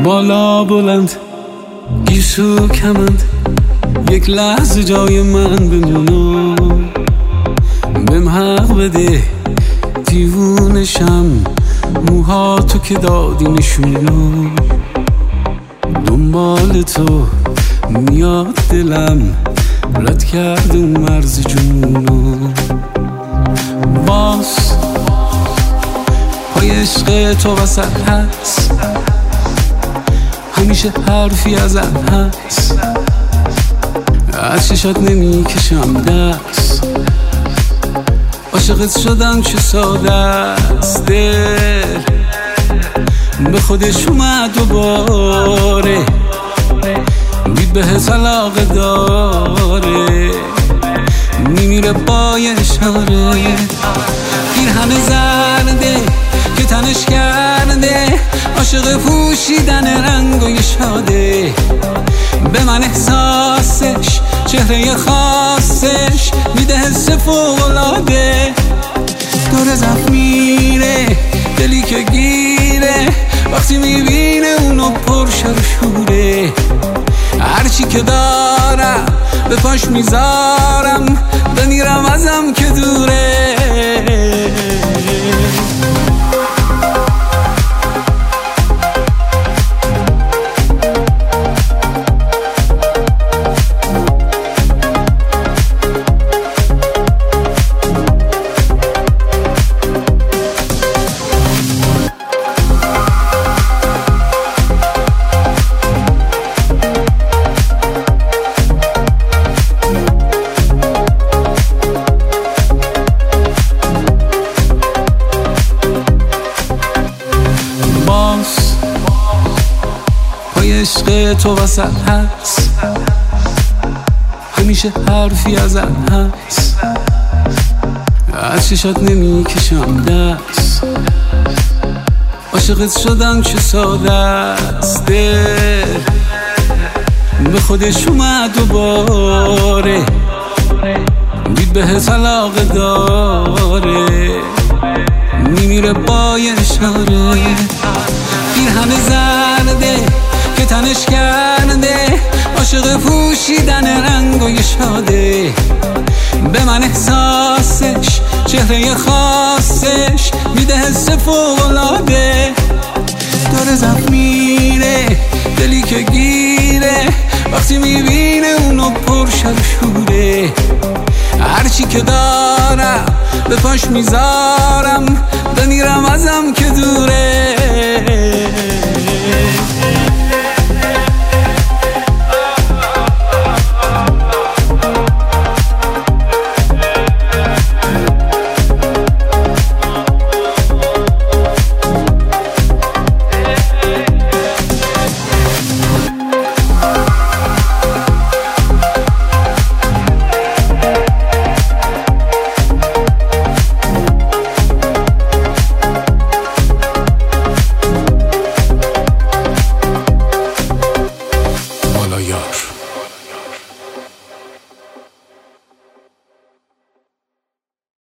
بالا بلند گیسو کمند، یک لحظه جای من بمونو، بهم حق بده دیوونشم، موها تو که دادی نشونو، دنبال تو میاد دلم، رد کرد اون مرز جنونو. باز پای عشق تو وسط هست، همیشه حرفی ازم هست، از چشات نمی کشم دست، عاشقت شدم چه ساده است، دل به خودش اومد دوباره، دید بهت علاقه داره، میمیره با یه اشاره، پیرهن زرده که تنش کرده، عاشق پوشیدن رنگای شاده، به من احساسش چهره خاصش میده حس فوق‌العاده، دور زفت میره دلی که گیره، وقتی میبینه اونو پر شروره، هرچی که دارم به پاش میذارم، بمیرم ازم که دوره. پای عشق تو وسط هست، همیشه حرفی ازم هست، از چشات نمی کشم دست، عاشقت شدم چه ساده است، دل به خودش اومد دوباره، دید بهت علاقه داره، میمیره با یه اشاره، پیرهن زرده که تنش کرده، عاشق پوشیدن رنگای شاده، به من احساسش چهره خاصش میده حس فوق‌العاده، دور زفت میره دلی که گیره، وقتی میبینه اونو پر شروره، هرچی که دارم به پاش میذارم، بمیرم ازم که دوره.